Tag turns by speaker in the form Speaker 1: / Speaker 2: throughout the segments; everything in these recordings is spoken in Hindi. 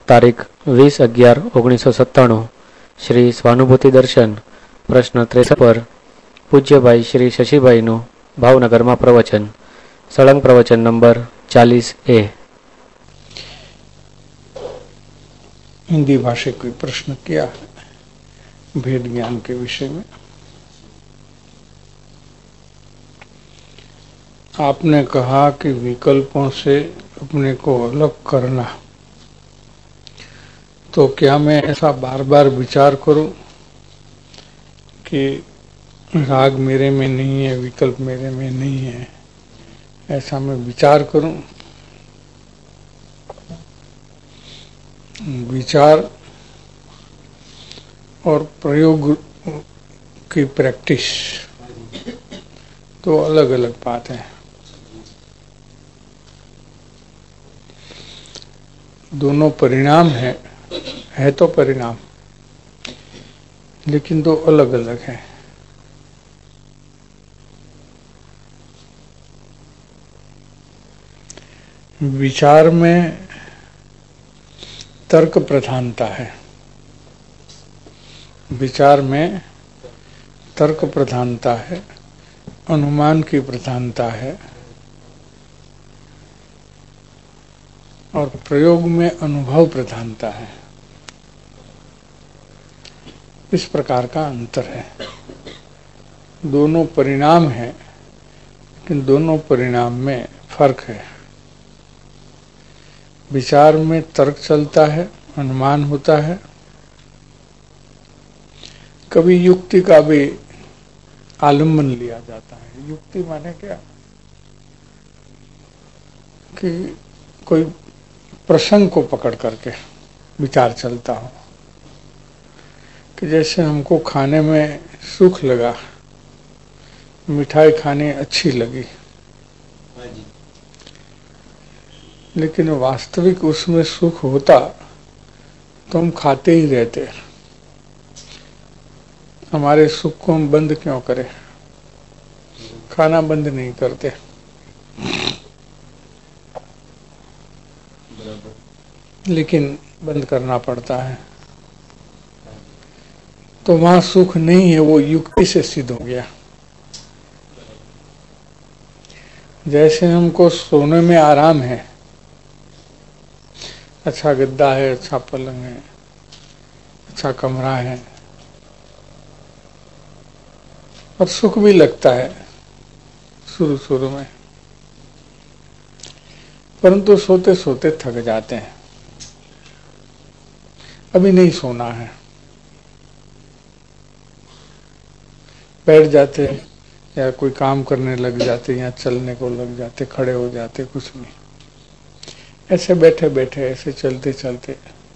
Speaker 1: तारीख 20/11/1997 श्री स्वानुभूति दर्शन प्रश्न 63 पर पूज्यभाई श्री शशिभाईનું ભાવનગરમાં પ્રવચન સળંગ પ્રવચન નંબર 40A।
Speaker 2: हिंदी भाषा कोई प्रश्न किया है भेद ज्ञान के विषय में। आपने कहा कि विकल्पों से अपने को अलग करना, तो क्या मैं ऐसा बार बार विचार करूं कि राग मेरे में नहीं है, विकल्प मेरे में नहीं है, ऐसा मैं विचार करूं? विचार और प्रयोग की प्रैक्टिस तो अलग अलग बात है। दोनों परिणाम है तो परिणाम, लेकिन दो अलग अलग है। विचार में तर्क प्रधानता है, विचार में तर्क प्रधानता है, अनुमान की प्रधानता है, और प्रयोग में अनुभव प्रधानता है। इस प्रकार का अंतर है। दोनों परिणाम है, लेकिन दोनों परिणाम में फर्क है। विचार में तर्क चलता है, अनुमान होता है, कभी युक्ति का भी आलम्बन लिया जाता है। युक्ति माने क्या कि कोई प्रसंग को पकड़ करके विचार चलता हो, कि जैसे हमको खाने में सुख लगा, मिठाई खाने अच्छी लगी, लेकिन वास्तविक उसमें सुख होता तो हम खाते ही रहते। हमारे सुख को हम बंद क्यों करें? खाना बंद नहीं करते, लेकिन बंद करना पड़ता है। तो वहां सुख नहीं है, वो युक्ति से सिद्ध हो गया। जैसे हमको सोने में आराम है, अच्छा गद्दा है, अच्छा पलंग है, अच्छा कमरा है, और सुख भी लगता है शुरू शुरू में, परंतु सोते सोते थक जाते हैं, अभी नहीं सोना है, बैठ जाते या कोई काम करने लग जाते, या चलने को लग जाते, खड़े हो जाते, कुछ नहीं, ऐसे बैठे बैठे, ऐसे चलते चलते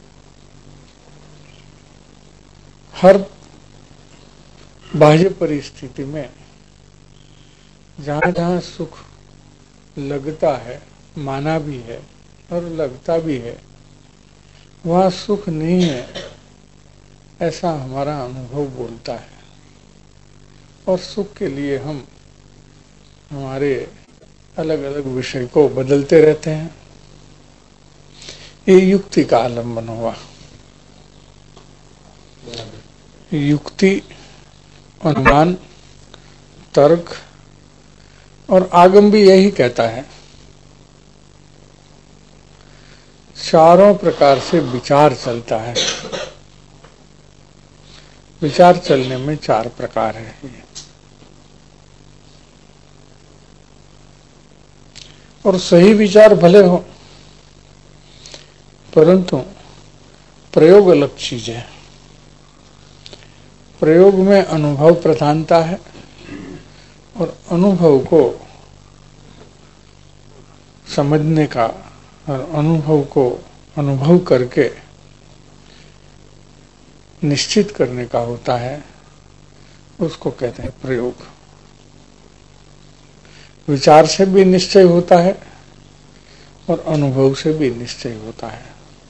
Speaker 2: हर बाह्य परिस्थिति में जहां जहां सुख लगता है, माना भी है और लगता भी है, वहां सुख नहीं है, ऐसा हमारा अनुभव बोलता है। और सुख के लिए हम हमारे अलग अलग विषय को बदलते रहते हैं। ये युक्ति का आलम्बन हुआ। युक्ति, अनुमान, तर्क और आगम भी यही कहता है। चारों प्रकार से विचार चलता है। विचार चलने में चार प्रकार है, और सही विचार भले हो, परंतु प्रयोग अलग चीज है। प्रयोग में अनुभव प्रधानता है, और अनुभव को समझने का और अनुभव को अनुभव करके निश्चित करने का होता है, उसको कहते हैं प्रयोग। विचार से भी निश्चय होता है और अनुभव से भी निश्चय होता है।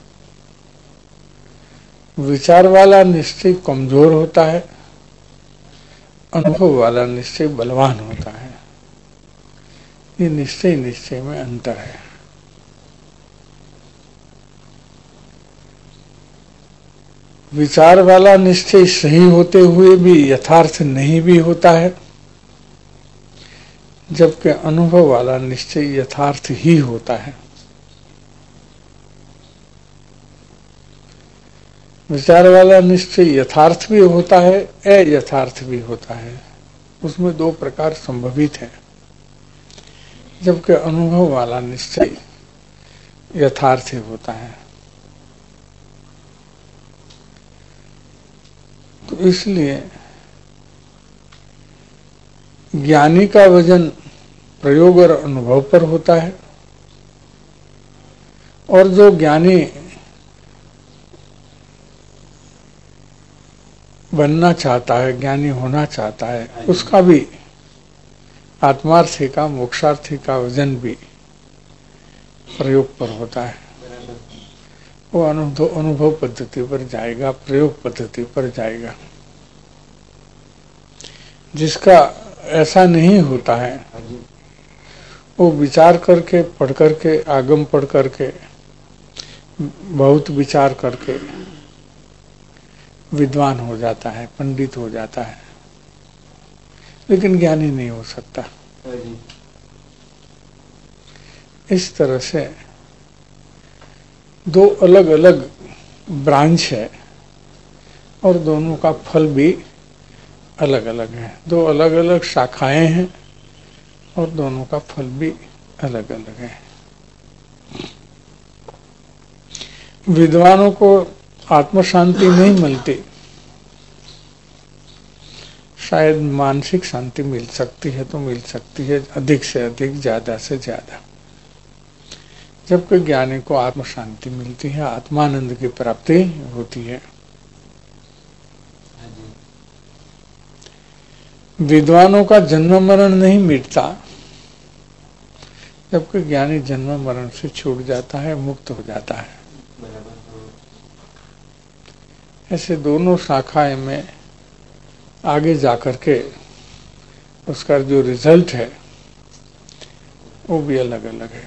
Speaker 2: विचार वाला निश्चय कमजोर होता है, अनुभव वाला निश्चय बलवान होता है। ये निश्चय में अंतर है। विचार वाला निश्चय सही होते हुए भी यथार्थ नहीं भी होता है, जबकि अनुभव वाला निश्चय यथार्थ ही होता है। विचार वाला निश्चय यथार्थ भी होता है, अयथार्थ भी होता है, उसमें दो प्रकार संभवित है, जबकि अनुभव वाला निश्चय यथार्थ ही होता है। तो इसलिए ज्ञानी का वजन प्रयोग और अनुभव पर होता है, और जो ज्ञानी बनना चाहता है, ज्ञानी होना चाहता है, उसका भी आत्मार्थी का, मोक्षार्थी का वजन भी प्रयोग पर होता है। वो अनुभव पद्धति पर जाएगा, प्रयोग पद्धति पर जाएगा। जिसका ऐसा नहीं होता है, वो विचार करके, पढ़ करके, आगम पढ़ करके, बहुत विचार करके विद्वान हो जाता है, पंडित हो जाता है, लेकिन ज्ञानी नहीं हो सकता। इस तरह से दो अलग अलग ब्रांच है, और दोनों का फल भी अलग अलग है। दो अलग अलग शाखाएं हैं, और दोनों का फल भी अलग अलग है। विद्वानों को आत्म शांति नहीं मिलती, शायद मानसिक शांति मिल सकती है, तो मिल सकती है अधिक से अधिक, ज्यादा से ज्यादा। जबकि ज्ञानी को आत्म शांति मिलती है, आत्मानंद की प्राप्ति होती है। विद्वानों का जन्म मरण नहीं मिटता, जबकि ज्ञानी जन्म मरण से छूट जाता है, मुक्त हो जाता है। ऐसे दोनों शाखाएं में आगे जाकर के उसका जो रिजल्ट है वो भी अलग अलग है।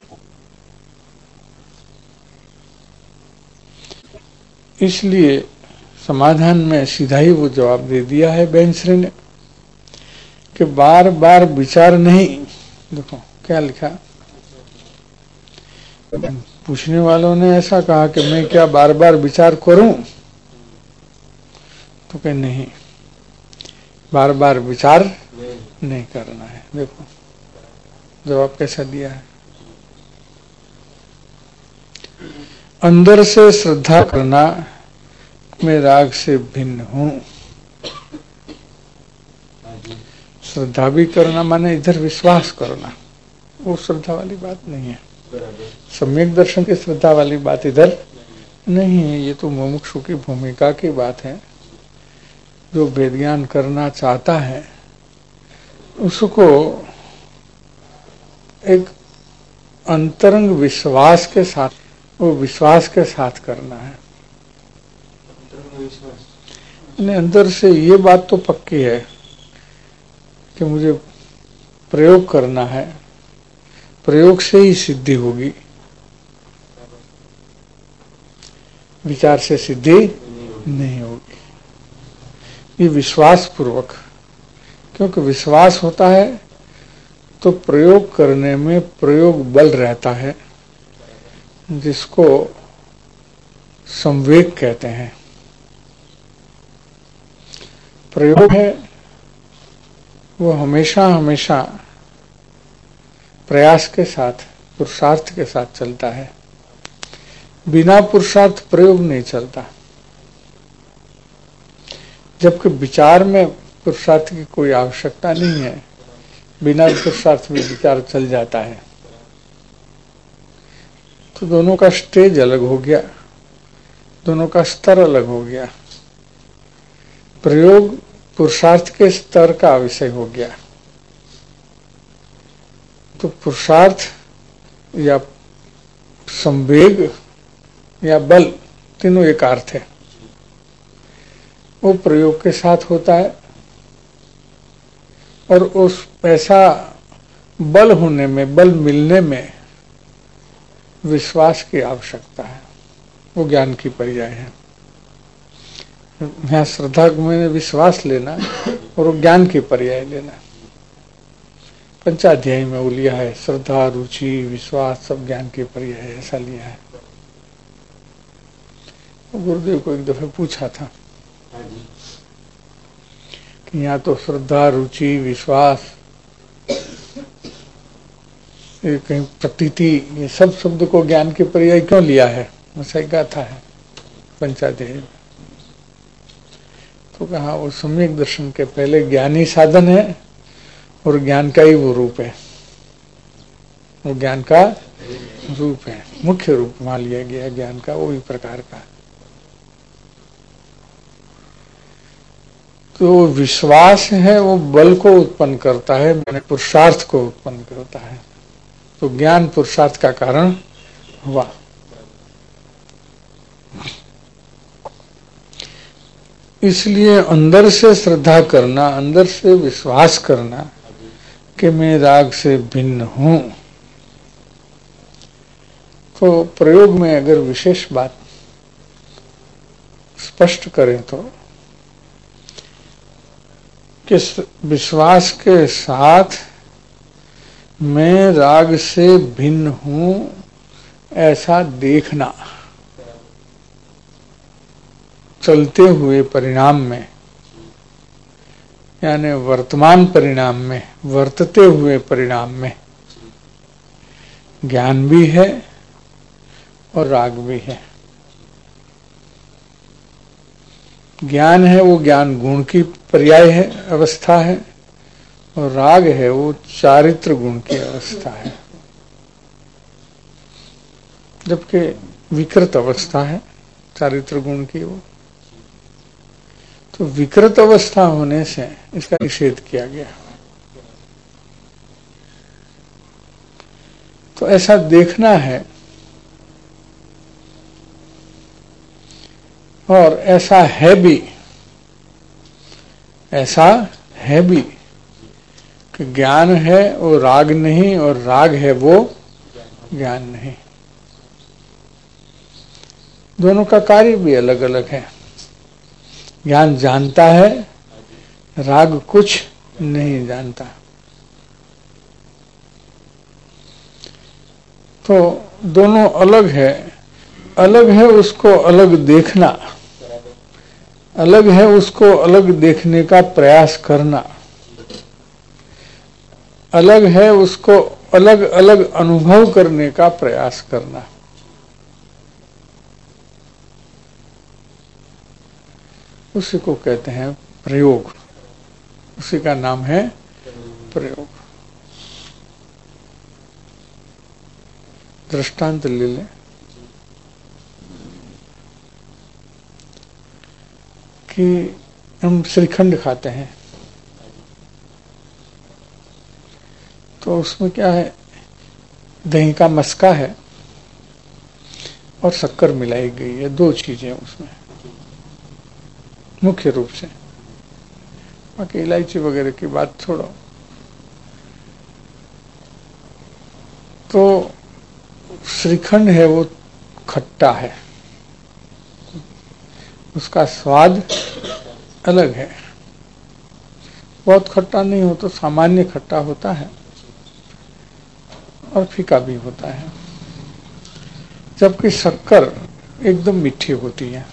Speaker 2: इसलिए समाधान में सीधा ही वो जवाब दे दिया है बेंसरे ने कि बार बार विचार नहीं। देखो क्या लिखा, पूछने वालों ने ऐसा कहा कि मैं क्या बार बार विचार करूं, तो कहीं नहीं, बार बार विचार नहीं करना है। देखो जवाब कैसा दिया है, अंदर से श्रद्धा करना मैं राग से भिन्न हूं। श्रद्धा भी करना माने इधर विश्वास करना, वो श्रद्धा वाली बात नहीं है। सम्यक दर्शन की श्रद्धा वाली बात इधर नहीं है। ये तो मुमुक्षु की भूमिका की बात है। जो वेद ज्ञान करना चाहता है उसको एक अंतरंग विश्वास के साथ, वो विश्वास के साथ करना है। अंदर से ये बात तो पक्की है कि मुझे प्रयोग करना है, प्रयोग से ही सिद्धि होगी, विचार से सिद्धि नहीं होगी। ये विश्वास पूर्वक, क्योंकि विश्वास होता है तो प्रयोग करने में प्रयोग बल रहता है, जिसको संवेग कहते हैं। प्रयोग है वो हमेशा हमेशा प्रयास के साथ, पुरुषार्थ के साथ चलता है। बिना पुरुषार्थ प्रयोग नहीं चलता। जबकि विचार में पुरुषार्थ की कोई आवश्यकता नहीं है, बिना पुरुषार्थ में विचार चल जाता है। तो दोनों का स्टेज अलग हो गया, दोनों का स्तर अलग हो गया। प्रयोग पुरुषार्थ के स्तर का विषय हो गया। तो पुरुषार्थ या संवेग या बल, तीनों एक अर्थ है, वो प्रयोग के साथ होता है। और उस ऐसा बल होने में, बल मिलने में विश्वास की आवश्यकता है। वो ज्ञान की पर्याय है। यहाँ श्रद्धा को मैंने विश्वास लेना और ज्ञान की पर्याय लेना। पंचाध्यायी में वो लिया है, श्रद्धा, रुचि, विश्वास सब ज्ञान के पर्याय है, ऐसा लिया है। गुरुदेव को एक दफे पूछा था कि यहाँ तो श्रद्धा, रुचि, विश्वास, ये कहीं प्रतीति, ये सब शब्द को ज्ञान के पर्याय क्यों लिया है? ऐसा ही गाथा है पंचाध्यायी। तो कहा वो सम्यक दर्शन के पहले ज्ञान ही साधन है और ज्ञान का ही वो रूप है, वो ज्ञान का रूप है, मुख्य रूप मान लिया गया ज्ञान का, वो भी प्रकार का। तो विश्वास है वो बल को उत्पन्न करता है, मैंने पुरुषार्थ को उत्पन्न करता है। तो ज्ञान पुरुषार्थ का कारण हुआ। इसलिए अंदर से श्रद्धा करना, अंदर से विश्वास करना कि मैं राग से भिन्न हूं। तो प्रयोग में अगर विशेष बात स्पष्ट करें तो कि विश्वास के साथ मैं राग से भिन्न हूं ऐसा देखना, चलते हुए परिणाम में, यानी वर्तमान परिणाम में, वर्तते हुए परिणाम में ज्ञान भी है और राग भी है। ज्ञान है वो ज्ञान गुण की पर्याय है, अवस्था है, और राग है वो चारित्र गुण की अवस्था है, जबकि विकृत अवस्था है चारित्र गुण की वो। तो विकृत अवस्था होने से इसका निषेध किया गया। तो ऐसा देखना है और ऐसा है भी, ऐसा है भी कि ज्ञान है वो राग नहीं और राग है वो ज्ञान नहीं। दोनों का कार्य भी अलग अलग है। ज्ञान जानता है, राग कुछ नहीं जानता। तो दोनों अलग है, अलग है उसको अलग देखना, अलग है उसको अलग देखने का प्रयास करना, अलग है उसको अलग अलग अनुभव करने का प्रयास करना। उसी को कहते हैं प्रयोग, उसी का नाम है प्रयोग। दृष्टांत ले लें कि हम श्रीखंड खाते हैं तो उसमें क्या है, दही का मस्का है और शक्कर मिलाई गई है, दो चीजें उसमें मुख्य रूप से, बाकी इलायची वगैरह की बात छोड़ो। तो श्रीखंड है वो खट्टा है, उसका स्वाद अलग है, बहुत खट्टा नहीं हो तो सामान्य खट्टा होता है और फीका भी होता है, जबकि शक्कर एकदम मीठी होती है।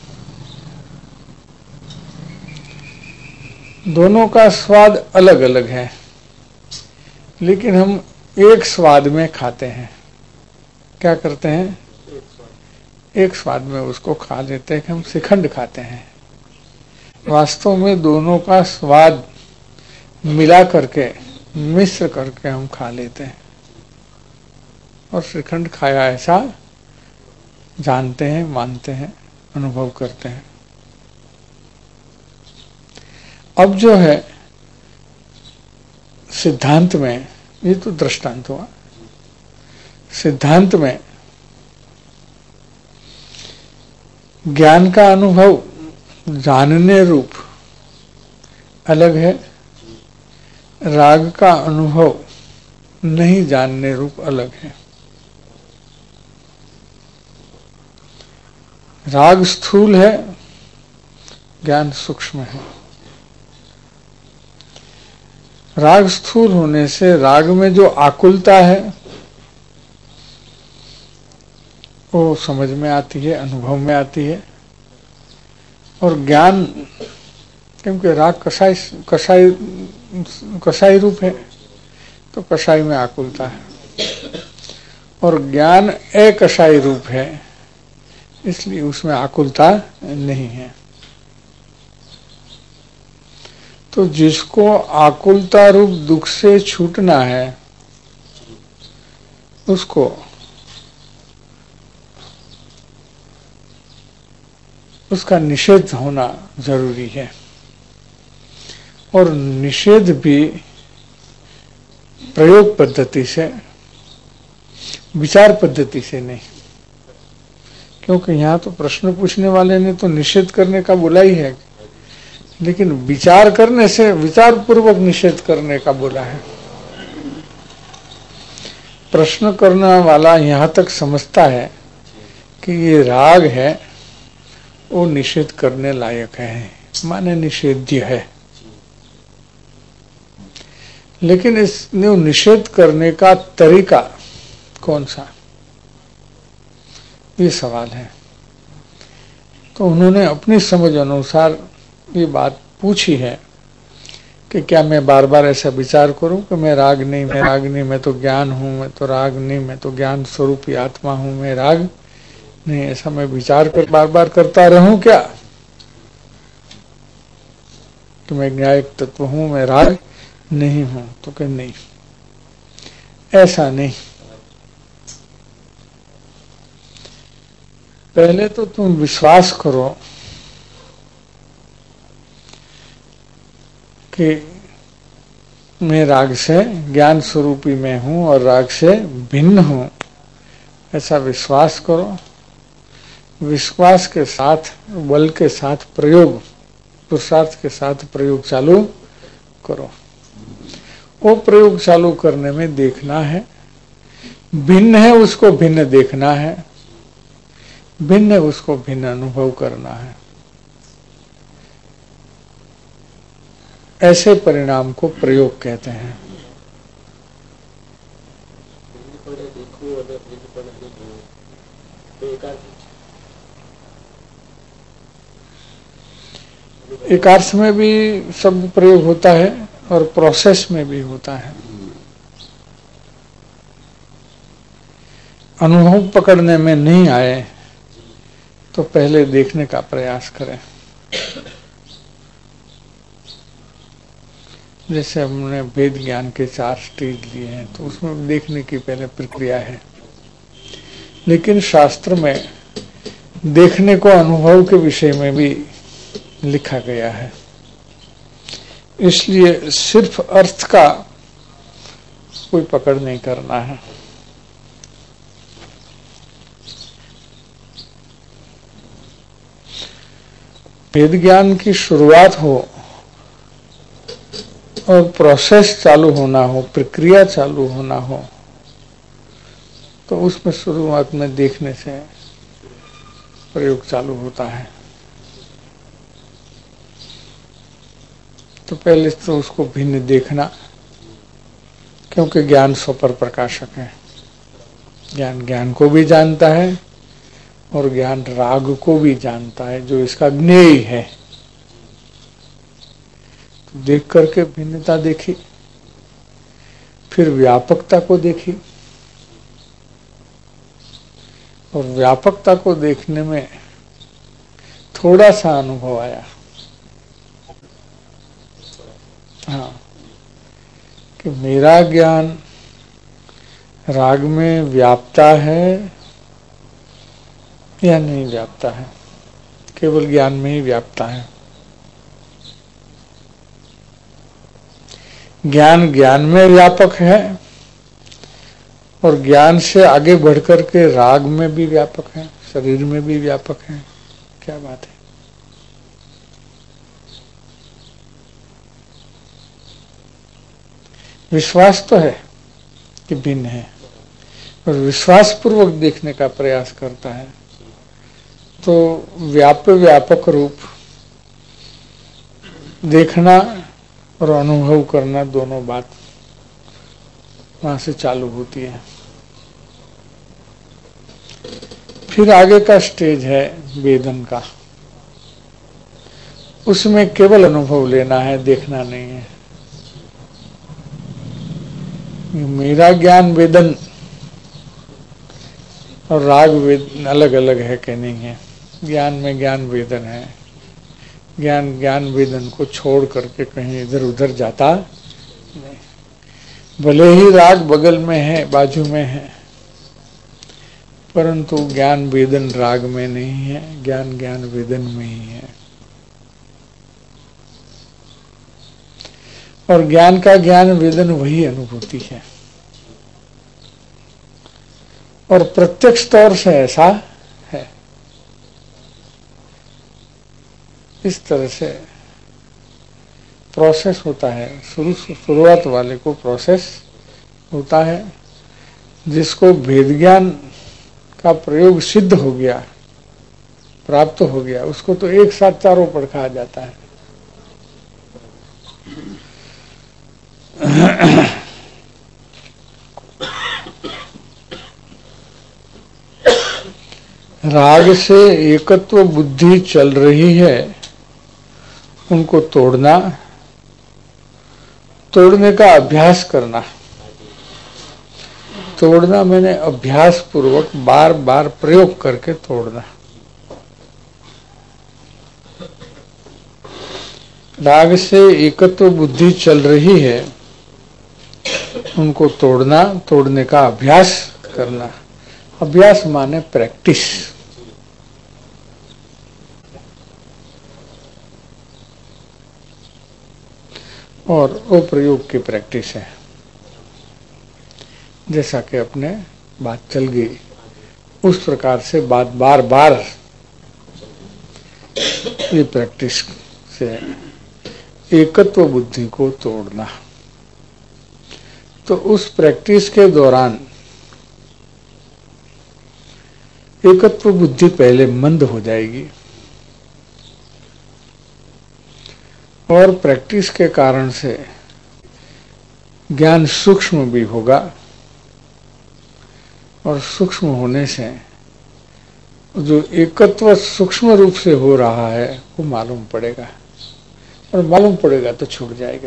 Speaker 2: दोनों का स्वाद अलग अलग है, लेकिन हम एक स्वाद में खाते हैं। क्या करते हैं? एक स्वाद में उसको खा लेते हैं कि हम श्रीखंड खाते हैं। वास्तव में दोनों का स्वाद मिला करके, मिश्र करके हम खा लेते हैं और श्रीखंड खाया ऐसा जानते हैं, मानते हैं, अनुभव करते हैं। अब जो है सिद्धांत में, ये तो दृष्टांत हुआ, सिद्धांत में ज्ञान का अनुभव जानने रूप अलग है, राग का अनुभव नहीं जानने रूप अलग है। राग स्थूल है, ज्ञान सूक्ष्म है। राग स्थूल होने से राग में जो आकुलता है वो समझ में आती है, अनुभव में आती है। और ज्ञान, क्योंकि राग कसाई रूप है, तो कसाई में आकुलता है, और ज्ञान अकसाई रूप है, इसलिए उसमें आकुलता नहीं है। तो जिसको आकुलता रूप दुख से छूटना है, उसका निषेध होना जरूरी है। और निषेध भी प्रयोग पद्धति से, विचार पद्धति से नहीं। क्योंकि यहाँ तो प्रश्न पूछने वाले ने तो निषेध करने का बोला ही है, लेकिन विचार करने से, विचार पूर्वक निषेध करने का बोला है। प्रश्न करने वाला यहाँ तक समझता है कि ये राग है, वो निषेध करने लायक है, माने निषेध्य है। लेकिन इस निषेध करने का तरीका कौन सा, ये सवाल है। तो उन्होंने अपनी समझ अनुसार ये बात पूछी है कि क्या मैं बार बार ऐसा विचार करूं कि मैं राग नहीं, मैं राग नहीं, मैं तो ज्ञान हूं, मैं तो राग नहीं, मैं तो ज्ञान स्वरूपी आत्मा हूं, मैं राग नहीं, ऐसा मैं विचार कर बार बार करता रहूं क्या कि मैं न्यायिक तत्व हूं, मैं राग नहीं हूं? तो कि नहीं, ऐसा नहीं। पहले तो तुम विश्वास करो कि मैं राग से ज्ञान स्वरूपी में हूं और राग से भिन्न हूं, ऐसा विश्वास करो। विश्वास के साथ, बल के साथ प्रयोग, पुरुषार्थ के साथ प्रयोग चालू करो। वो प्रयोग चालू करने में देखना है, भिन्न है उसको भिन्न देखना है, भिन्न है उसको भिन्न अनुभव करना है। ऐसे परिणाम को प्रयोग कहते हैं। एक अर्थ में भी शब्द प्रयोग होता है और प्रोसेस में भी होता है। अनुभव पकड़ने में नहीं आए तो पहले देखने का प्रयास करें। जैसे हमने वेद ज्ञान के 4 स्टेज लिए हैं, तो उसमें देखने की पहले प्रक्रिया है। लेकिन शास्त्र में देखने को अनुभव के विषय में भी लिखा गया है, इसलिए सिर्फ अर्थ का कोई पकड़ नहीं करना है। वेद ज्ञान की शुरुआत हो और प्रोसेस चालू होना हो, प्रक्रिया चालू होना हो, तो उसमें शुरुआत में देखने से प्रयोग चालू होता है। तो पहले तो उसको भिन्न देखना, क्योंकि ज्ञान स्वपर प्रकाशक है। ज्ञान ज्ञान को भी जानता है और ज्ञान राग को भी जानता है, जो इसका ज्ञेय है। तो देख करके भिन्नता देखी, फिर व्यापकता को देखी, और व्यापकता को देखने में थोड़ा सा अनुभव आया, हाँ, कि मेरा ज्ञान राग में व्याप्ता है या नहीं व्याप्ता है, केवल ज्ञान में ही व्याप्ता है। ज्ञान ज्ञान में व्यापक है और ज्ञान से आगे बढ़कर के राग में भी व्यापक है, शरीर में भी व्यापक है। क्या बात है। विश्वास तो है कि भिन्न है, और विश्वास पूर्वक देखने का प्रयास करता है, तो व्यापक रूप देखना और अनुभव करना दोनों बात वहां से चालू होती है। फिर आगे का स्टेज है वेदन का, उसमें केवल अनुभव लेना है, देखना नहीं है। मेरा ज्ञान वेदन और राग वेदन अलग अलग है कि नहीं है? ज्ञान में ज्ञान वेदन है, ज्ञान ज्ञान वेदन को छोड़ करके कहीं इधर उधर जाता नहीं। भले ही राग बगल में है, बाजू में है, परंतु ज्ञान वेदन राग में नहीं है, ज्ञान ज्ञान वेदन में ही है। और ज्ञान का ज्ञान वेदन वही अनुभूति है, और प्रत्यक्ष तौर से ऐसा है। इस तरह से प्रोसेस होता है। शुरुआत वाले को प्रोसेस होता है, जिसको भेद ज्ञान का प्रयोग सिद्ध हो गया, प्राप्त हो गया, उसको तो एक साथ चारों पढ़ा जाता है। राग से एकत्व बुद्धि चल रही है, उनको तोड़ना, तोड़ने का अभ्यास करना। तोड़ना मैंने अभ्यास पूर्वक बार बार प्रयोग करके तोड़ना। राग से एकत्व बुद्धि चल रही है, उनको तोड़ना, तोड़ने का अभ्यास करना। अभ्यास माने प्रैक्टिस। और वो प्रयोग की प्रैक्टिस है। जैसा कि अपने बात चल गई, उस प्रकार से बात बार बार ये प्रैक्टिस से एकत्व बुद्धि को तोड़ना। तो उस प्रैक्टिस के दौरान एकत्व बुद्धि पहले मंद हो जाएगी, और प्रैक्टिस के कारण से ज्ञान सूक्ष्म भी होगा, और सूक्ष्म होने से जो एकत्व सूक्ष्म रूप से हो रहा है वो मालूम पड़ेगा, और मालूम पड़ेगा तो छूट जाएगा।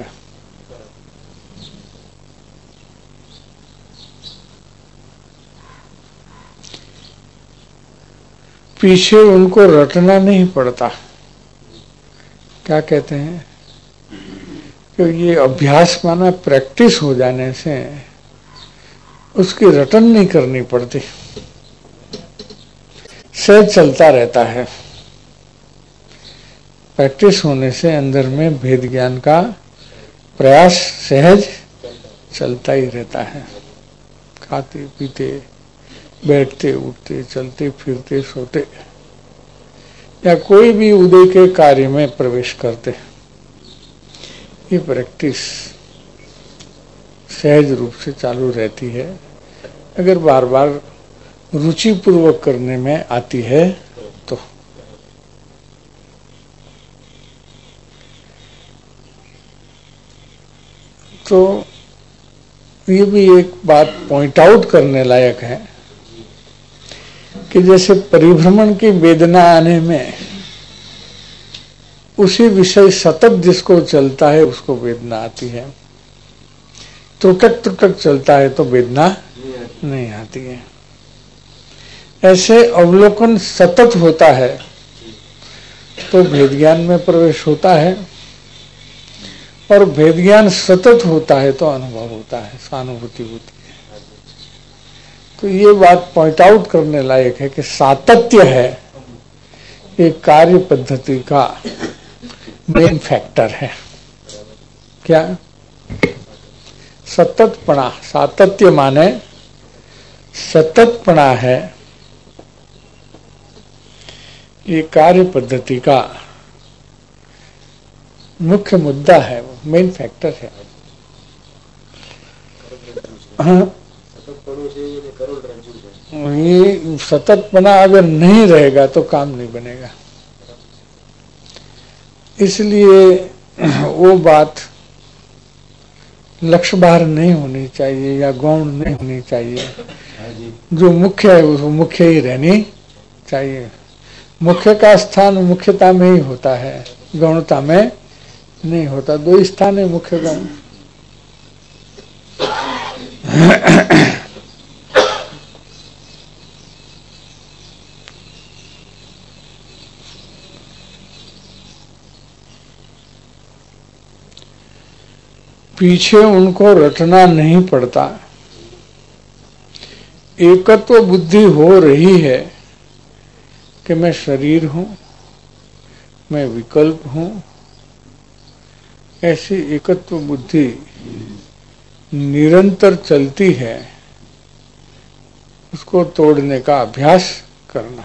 Speaker 2: पीछे उनको रटना नहीं पड़ता। क्या कहते हैं कि ये अभ्यास माना प्रैक्टिस हो जाने से उसकी रटन नहीं करनी पड़ती, सहज चलता रहता है। प्रैक्टिस होने से अंदर में भेद ज्ञान का प्रयास सहज चलता ही रहता है। खाते पीते, बैठते उठते, चलते फिरते, सोते, या कोई भी उदय के कार्य में प्रवेश करते, ये प्रैक्टिस सहज रूप से चालू रहती है। अगर बार बार रुचि पूर्वक करने में आती है तो ये भी एक बात पॉइंट आउट करने लायक है कि जैसे परिभ्रमण की वेदना आने में उसी विषय सतत जिसको चलता है उसको वेदना आती है, त्रुटक त्रुटक चलता है तो वेदना नहीं आती है। ऐसे अवलोकन सतत होता है तो भेद ज्ञान में प्रवेश होता है, और भेद ज्ञान सतत होता है तो अनुभव होता है, सहानुभूति होती है। तो ये बात पॉइंट आउट करने लायक है कि सातत्य है ये कार्य पद्धति का मेन फैक्टर है। क्या? सततपणा। सातत्य माने सततपणा है, ये कार्य पद्धति का मुख्य मुद्दा है, मेन फैक्टर है। हाँ, ये सततपना अगर नहीं रहेगा तो काम नहीं बनेगा। इसलिए वो बात लक्ष्य बाहर नहीं होनी चाहिए या गौण नहीं होनी चाहिए। जो मुख्य है वो मुख्य ही रहनी चाहिए। मुख्य का स्थान मुख्यता में ही होता है, गौणता में नहीं होता। दो स्थान है मुख्य गौण। पीछे उनको रटना नहीं पड़ता। एकत्व बुद्धि हो रही है कि मैं शरीर हूं, मैं विकल्प हूं। ऐसी एकत्व बुद्धि निरंतर चलती है, उसको तोड़ने का अभ्यास करना।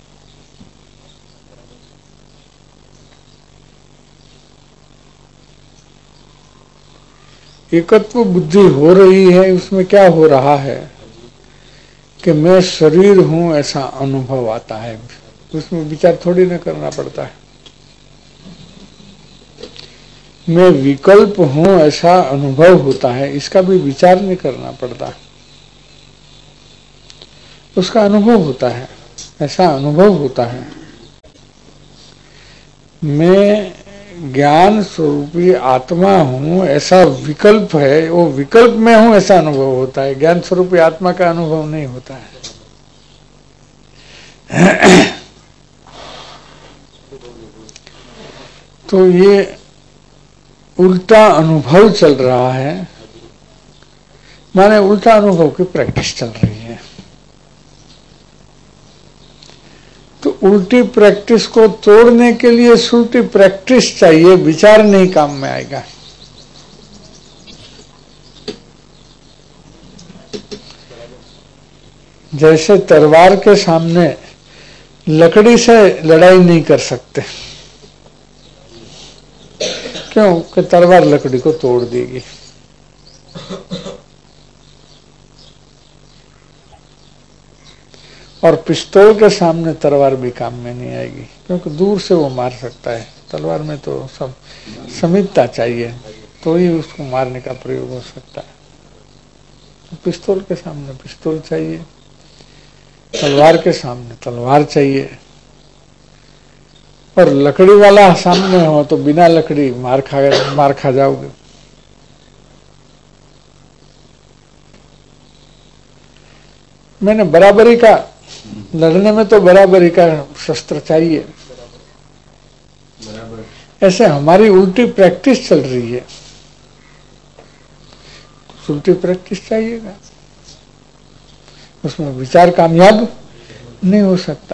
Speaker 2: एकत्व बुद्धि हो रही है, उसमें क्या हो रहा है कि मैं शरीर हूं ऐसा अनुभव आता है। उसमें विचार थोड़ी ना करना पड़ता है। मैं विकल्प हूं ऐसा अनुभव होता है, इसका भी विचार नहीं करना पड़ता। उसका अनुभव होता है, ऐसा अनुभव होता है। मैं ज्ञान स्वरूपी आत्मा हूं ऐसा विकल्प है, वो विकल्प में हूं ऐसा अनुभव होता है। ज्ञान स्वरूपी आत्मा का अनुभव नहीं होता है। तो ये उल्टा अनुभव चल रहा है, माने उल्टा अनुभव की प्रैक्टिस चल रही है। तो उल्टी प्रैक्टिस को तोड़ने के लिए सुलटी प्रैक्टिस चाहिए, विचार नहीं काम में आएगा। जैसे तलवार के सामने लकड़ी से लड़ाई नहीं कर सकते, क्यों कि तलवार लकड़ी को तोड़ देगी। और पिस्तौल के सामने तलवार भी काम में नहीं आएगी, क्योंकि दूर से वो मार सकता है। तलवार में तो सब समीपता चाहिए, तो ही उसको मारने का प्रयोग हो सकता है। तो पिस्तौल के सामने पिस्तौल चाहिए, तलवार के सामने तलवार चाहिए। और लकड़ी वाला सामने हो तो बिना लकड़ी मार खा जाओगे। मैंने बराबरी का लड़ने में तो बराबरी का शस्त्र चाहिए। ऐसे हमारी उल्टी प्रैक्टिस चल रही है, उल्टी प्रैक्टिस चाहिएगा, उसमें विचार कामयाब नहीं हो सकता।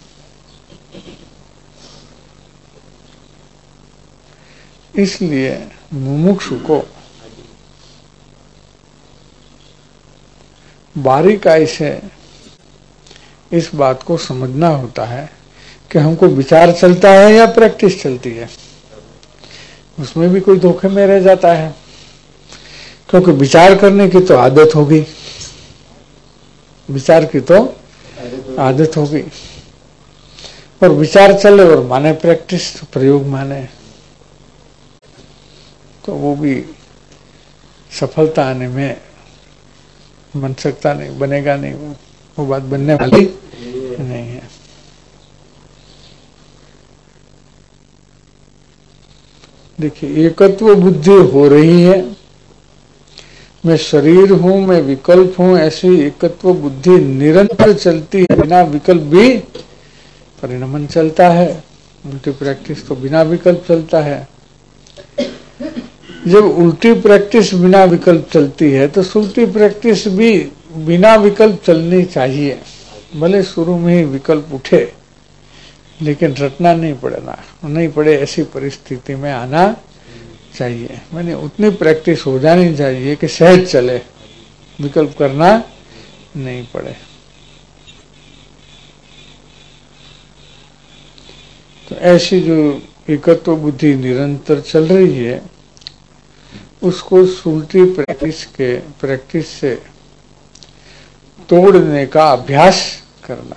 Speaker 2: इसलिए मुमुक्षु को बारीकाई से इस बात को समझना होता है कि हमको विचार चलता है या प्रैक्टिस चलती है। उसमें भी कोई धोखे में रह जाता है, क्योंकि विचार करने की तो आदत होगी, विचार की तो आदत होगी। और विचार चले और माने प्रैक्टिस, प्रयोग माने, तो वो भी सफलता आने में बन सकता नहीं, बनेगा नहीं, वो बात बनने वाली नहीं है। देखिए, एकत्व बुद्धि हो रही है, मैं शरीर हूं, मैं विकल्प हूं, ऐसी एकत्व बुद्धि निरंतर चलती है। बिना विकल्प भी परिणमन चलता है। उल्टी प्रैक्टिस तो बिना विकल्प चलता है। जब उल्टी प्रैक्टिस बिना विकल्प चलती है तो सुलटी प्रैक्टिस भी बिना विकल्प चलनी चाहिए। भले शुरू में ही विकल्प उठे, लेकिन रटना नहीं पड़े ऐसी परिस्थिति में आना चाहिए। मैंने उतनी प्रैक्टिस हो जानी चाहिए कि सहज चले, विकल्प करना नहीं पड़े। तो ऐसी जो एकत्व बुद्धि निरंतर चल रही है, उसको सुलटी प्रैक्टिस से तोड़ने का अभ्यास करना,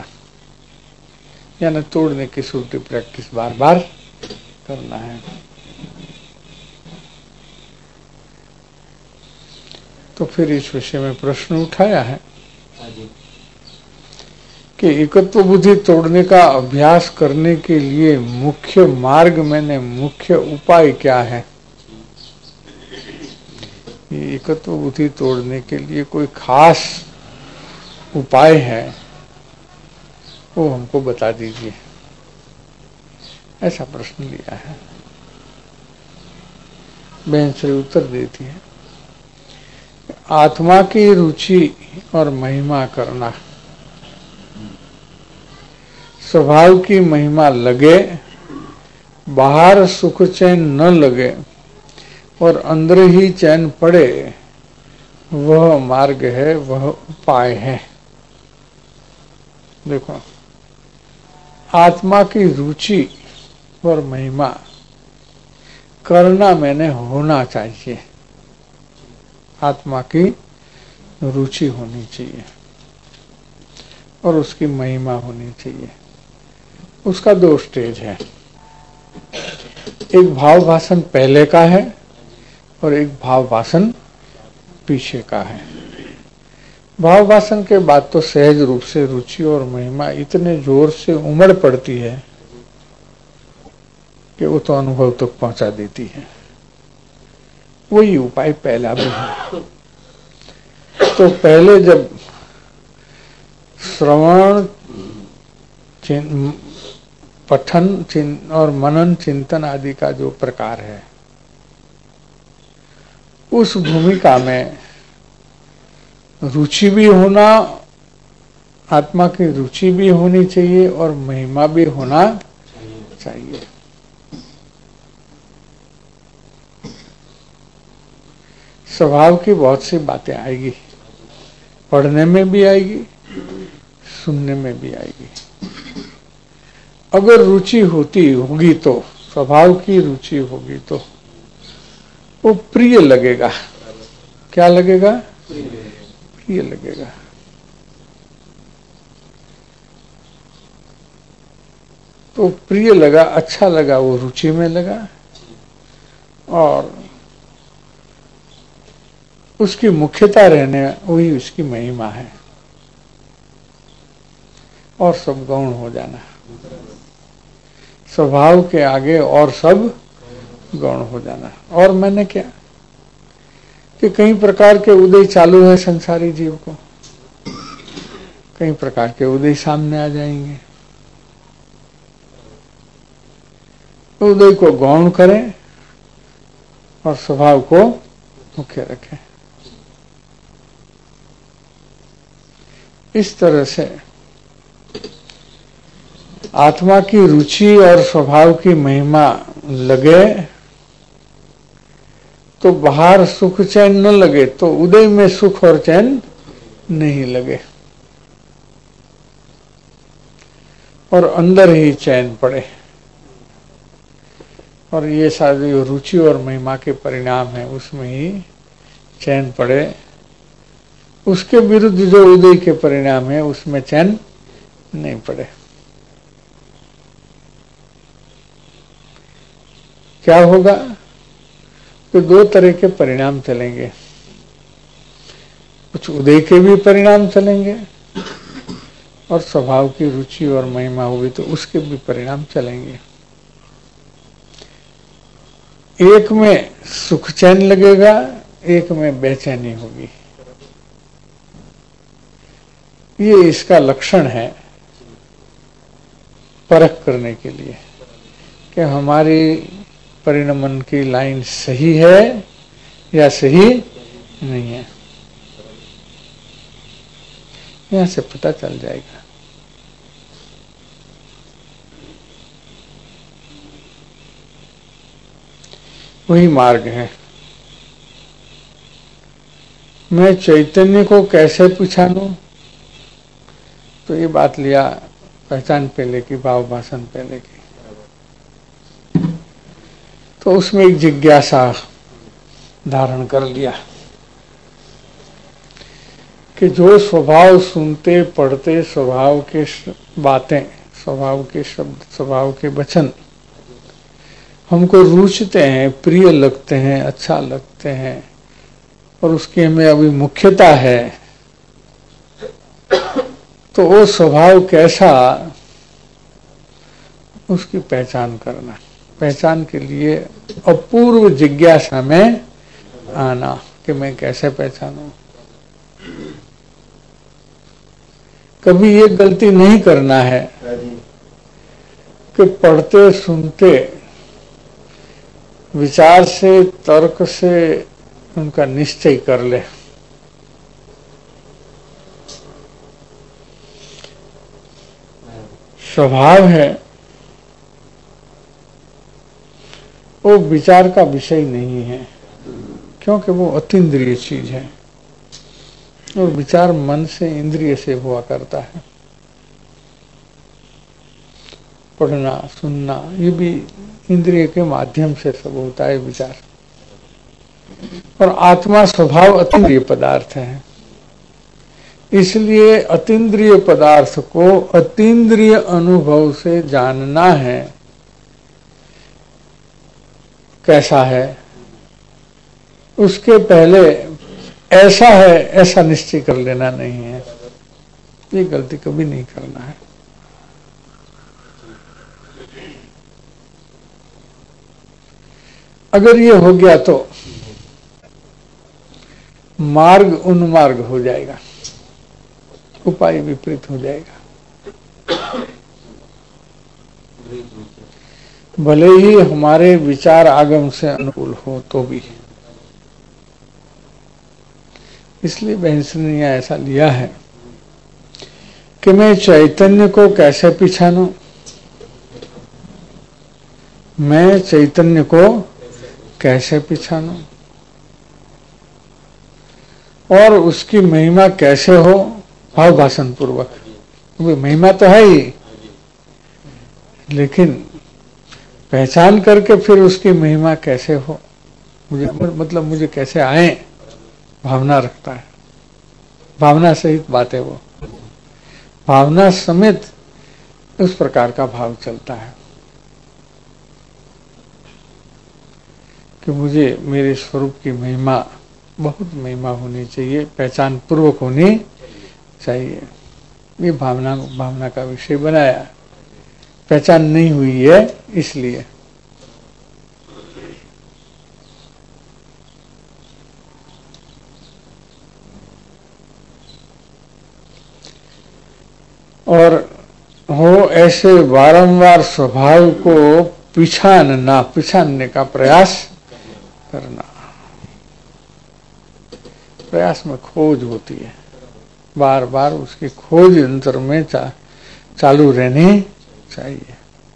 Speaker 2: यानी तोड़ने की सुलटी प्रैक्टिस बार बार करना है। तो फिर इस विषय में प्रश्न उठाया है कि एकत्व बुद्धि तोड़ने का अभ्यास करने के लिए मुख्य मार्ग मैंने मुख्य उपाय क्या है। ये एकत्व बुद्धि तोड़ने के लिए कोई खास उपाय है वो हमको बता दीजिए, ऐसा प्रश्न लिया है। बहन श्री उत्तर देती है, आत्मा की रुचि और महिमा करना, स्वभाव की महिमा लगे, बाहर सुख चैन न लगे और अंदर ही चैन पड़े, वह मार्ग है, वह उपाय है। देखो, आत्मा की रुचि और महिमा करना मैंने होना चाहिए। आत्मा की रुचि होनी चाहिए और उसकी महिमा होनी चाहिए। उसका 2 स्टेज है, एक भाव भाषण पहले का है और एक भाव भाषण पीछे का है। भाव भाषण के बाद तो सहज रूप से रुचि और महिमा इतने जोर से उमड़ पड़ती है कि वो तो अनुभव तक पहुंचा देती है। वही उपाय पहला भी है। तो पहले जब श्रवण पठन और मनन चिंतन आदि का जो प्रकार है, उस भूमिका में रुचि भी होना, आत्मा की रुचि भी होनी चाहिए और महिमा भी होना चाहिए। स्वभाव की बहुत सी बातें आएगी, पढ़ने में भी आएगी, सुनने में भी आएगी। अगर रुचि होगी तो, स्वभाव की रुचि होगी तो वो प्रिय लगेगा। क्या लगेगा? प्रिय लगेगा। तो प्रिय लगा, अच्छा लगा, वो रुचि में लगा और उसकी मुख्यता रहने वही उसकी महिमा है और सब गौण हो जाना। स्वभाव के आगे और सब गौण हो जाना। और मैंने क्या कि कई प्रकार के उदय चालू है संसारी जीव को, कई प्रकार के उदय सामने आ जाएंगे। उदय को गौण करें और स्वभाव को मुख्य रखें। इस तरह से आत्मा की रुचि और स्वभाव की महिमा लगे तो बाहर सुख चैन न लगे, तो उदय में सुख और चैन नहीं लगे और अंदर ही चैन पड़े। और ये सारी रुचि और महिमा के परिणाम है, उसमें ही चैन पड़े। उसके विरुद्ध जो उदय के परिणाम है उसमें चैन नहीं पड़े। क्या होगा? तो 2 तरह के परिणाम चलेंगे। कुछ उदय के भी परिणाम चलेंगे और स्वभाव की रुचि और महिमा होगी तो उसके भी परिणाम चलेंगे। एक में सुख चैन लगेगा, एक में बेचैनी होगी। ये इसका लक्षण है परख करने के लिए कि हमारी परिणमन की लाइन सही है या सही नहीं है। यहां से पता चल जाएगा। वही मार्ग है। मैं चैतन्य को कैसे पहचानूं? तो ये बात लिया पहचान पहले की, भाव भाषण पहले की। तो उसमें एक जिज्ञासा धारण कर लिया कि जो स्वभाव सुनते पढ़ते, स्वभाव के बातें, स्वभाव के शब्द, स्वभाव के वचन हमको रुचते हैं, प्रिय लगते हैं, अच्छा लगते हैं, और उसकी हमें अभी मुख्यता है, तो वो स्वभाव कैसा, उसकी पहचान करना। पहचान के लिए अपूर्व जिज्ञासा में आना कि मैं कैसे पहचानूं। कभी ये गलती नहीं करना है कि पढ़ते सुनते विचार से, तर्क से उनका निश्चय कर ले। स्वभाव है, वो विचार का विषय नहीं है, क्योंकि वो अतीन्द्रिय चीज है और विचार मन से, इंद्रिय से हुआ करता है। पढ़ना सुनना ये भी इंद्रिय के माध्यम से सब होता है विचार। और आत्मा स्वभाव अतीन्द्रिय पदार्थ है, इसलिए अतीन्द्रिय पदार्थ को अतीन्द्रिय अनुभव से जानना है कैसा है। उसके पहले ऐसा है ऐसा निश्चय कर लेना नहीं है, ये गलती कभी नहीं करना है। अगर ये हो गया तो मार्ग उन्मार्ग हो जाएगा, उपाय विपरीत हो जाएगा। भले ही हमारे विचार आगम से अनुकूल हो तो भी। इसलिए बहनश्री ने ऐसा लिया है कि मैं चैतन्य को कैसे पहचानूं, मैं चैतन्य को कैसे पहचानूं और उसकी महिमा कैसे हो, भाव भाषण पूर्वक। महिमा तो है ही, लेकिन पहचान करके फिर उसकी महिमा कैसे हो, मुझे मतलब मुझे कैसे आए, भावना रखता है। भावना सहित बात है वो, भावना समेत उस प्रकार का भाव चलता है कि मुझे मेरे स्वरूप की महिमा, बहुत महिमा होनी चाहिए, पहचान पूर्वक होनी चाहिए। ये भावना का विषय बनाया। पहचान नहीं हुई है इसलिए। और हो ऐसे बारंबार स्वभाव को पिछानने का प्रयास करना। प्रयास में खोज होती है, बार बार उसकी खोज अंतर में चालू रहनी चाहिए।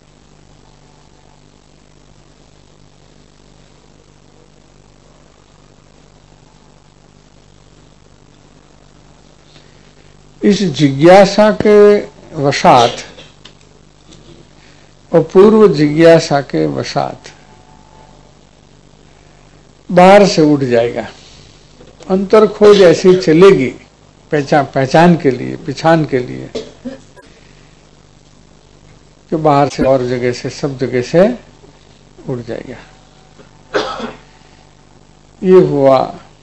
Speaker 2: इस जिज्ञासा के वशात और पूर्व जिज्ञासा के वशात बाहर से उठ जाएगा। अंतर खोज ऐसी चलेगी पहचान के लिए, पिछान के लिए, कि बाहर से और जगह से, सब जगह से उड़ जाएगा। ये हुआ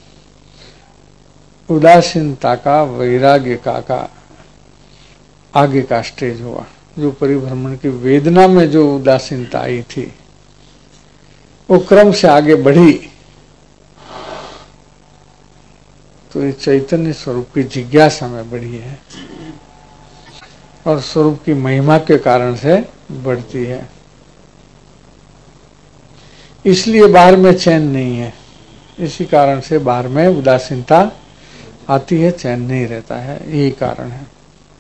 Speaker 2: उदासीनता का, वैराग्य का आगे का स्टेज हुआ। जो परिभ्रमण की वेदना में जो उदासीनता आई थी वो क्रम से आगे बढ़ी, तो ये चैतन्य स्वरूप की जिज्ञासा में बढ़ी है और स्वरूप की महिमा के कारण से बढ़ती है। इसलिए बाहर में चैन नहीं है, इसी कारण से बाहर में उदासीनता आती है, चैन नहीं रहता है, यही कारण है।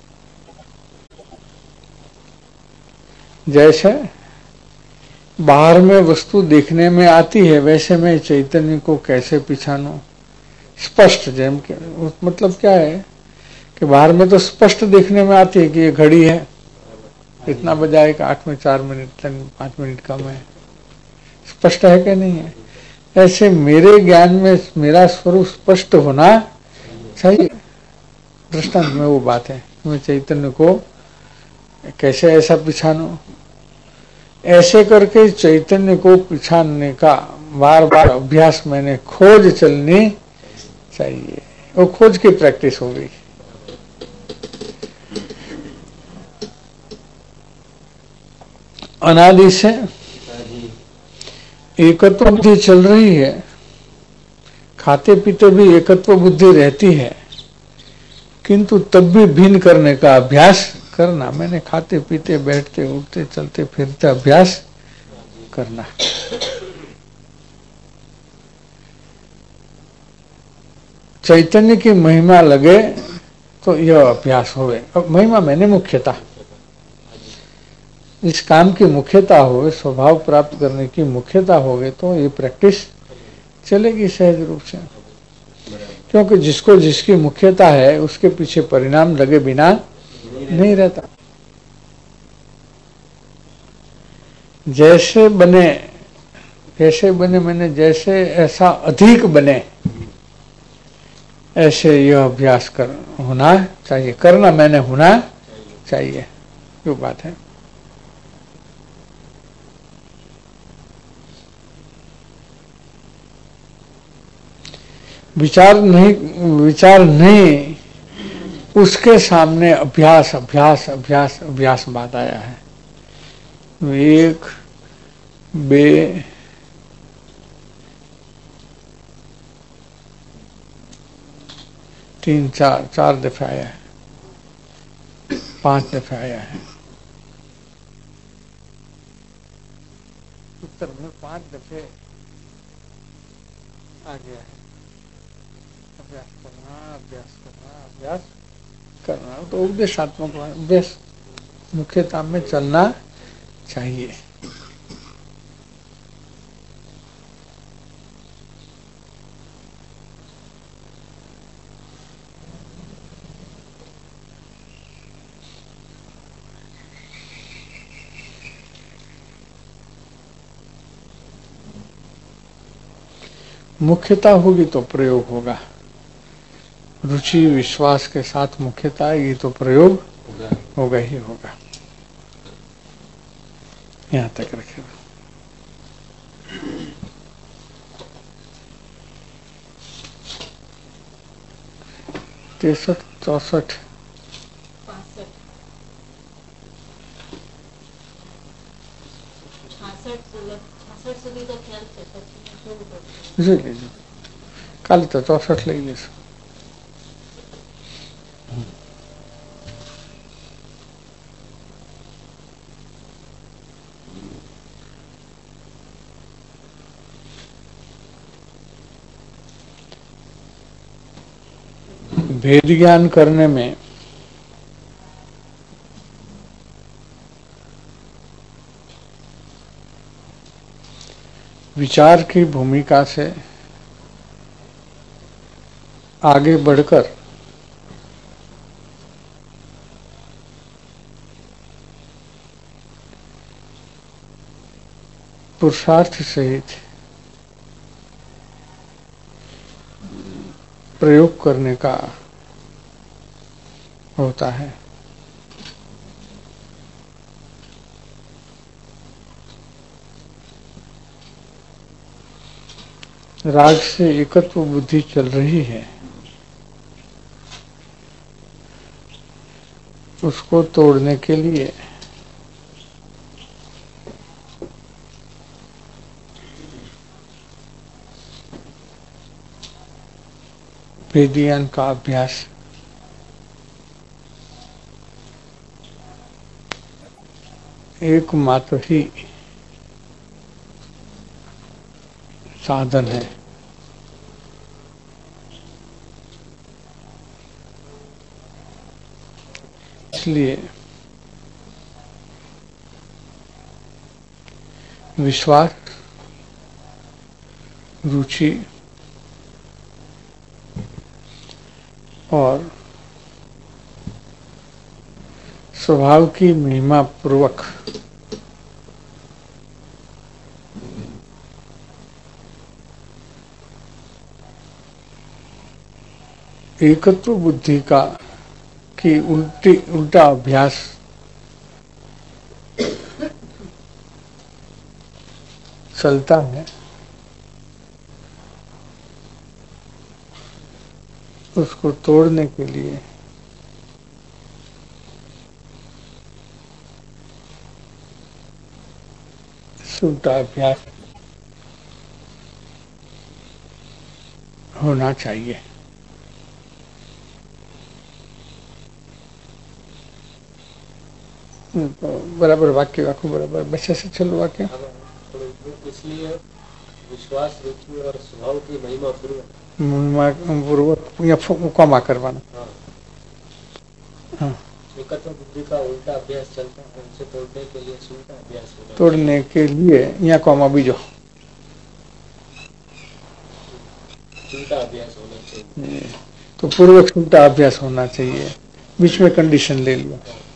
Speaker 2: जैसे बाहर में वस्तु देखने में आती है, वैसे मैं चैतन्य को कैसे पहचानूं? स्पष्ट, जेम के मतलब क्या है कि बाहर में तो स्पष्ट देखने में आती है कि ये घड़ी है, इतना बजा है कि 8 में 4 मिनट, 5 मिनट कम है, स्पष्ट है कि नहीं है? ऐसे मेरे ज्ञान में मेरा स्वरूप स्पष्ट होना चाहिए। दृष्टांत में वो बात है, मैं चैतन्य को कैसे ऐसा पहचानूं? ऐसे करके चैतन्य को पहचानने का बार बार अभ्यास, मैंने खोज चलनी चाहिए। वो खोज की प्रैक्टिस हो गई। अनादि से एकत्व बुद्धि चल रही है, खाते पीते भी एकत्व बुद्धि रहती है, किंतु तब भी भिन्न करने का अभ्यास करना। मैंने खाते पीते बैठते उठते चलते फिरते अभ्यास करना। चैतन्य की महिमा लगे तो यह अभ्यास होवे। अब महिमा मैंने मुख्यता, इस काम की मुख्यता हो, स्वभाव प्राप्त करने की मुख्यता होगी तो ये प्रैक्टिस चलेगी सहज रूप से। क्योंकि जिसको जिसकी मुख्यता है उसके पीछे परिणाम लगे बिना नहीं रहता। जैसे बने मैंने जैसे ऐसा अधिक बने, ऐसे यह अभ्यास होना चाहिए। करना मैंने होना चाहिए, जो बात है। विचार नहीं, उसके सामने अभ्यास अभ्यास अभ्यास अभ्यास बात आया है। 1 2 3 4 दफे आया है, 5 दफे आया है। उत्तर में 5 दफे आ गया है। अभ्यास करना तो उपदेशात्मक उपदेश मुख्यता में चलना चाहिए। मुख्यता होगी तो प्रयोग होगा। रुचि विश्वास के साथ मुख्यता आएगी तो प्रयोग होगा ही होगा। यहाँ तक रखेगा। 63 64 કાલે તો 64 લઈ લેશું। भेद ज्ञान करने में विचार की भूमिका से आगे बढ़कर पुरुषार्थ सहित प्रयोग करने का होता है। राग से एकत्व बुद्धि चल रही है, उसको तोड़ने के लिए वेदियान का अभ्यास एकमात्र ही साधन है। इसलिए विश्वास, रुचि और स्वभाव की महिमा पूर्वक एकत्व बुद्धि का की उल्टा अभ्यास चलता है उसको तोड़ने के लिए सूटा अभ्यास होना चाहिए। बराबर वाक्य आखो बराबर बच्चे से चलो वाक्य।
Speaker 1: इसलिए विश्वास रुचि और स्वभाव की महिमा
Speaker 2: पूर्वक या कॉमा करवाना। हाँ।
Speaker 1: एकत्व बुद्धि का उल्टा अभ्यास चलता है, उनसे तोड़ने के लिए सुलटा अभ्यास होना।
Speaker 2: तोड़ने के लिए या कॉमा बीजो
Speaker 1: सुलटा अभ्यास होना चाहिए।
Speaker 2: तो पूर्वक सुलटा अभ्यास होना चाहिए, बीच में कंडीशन ले लिया।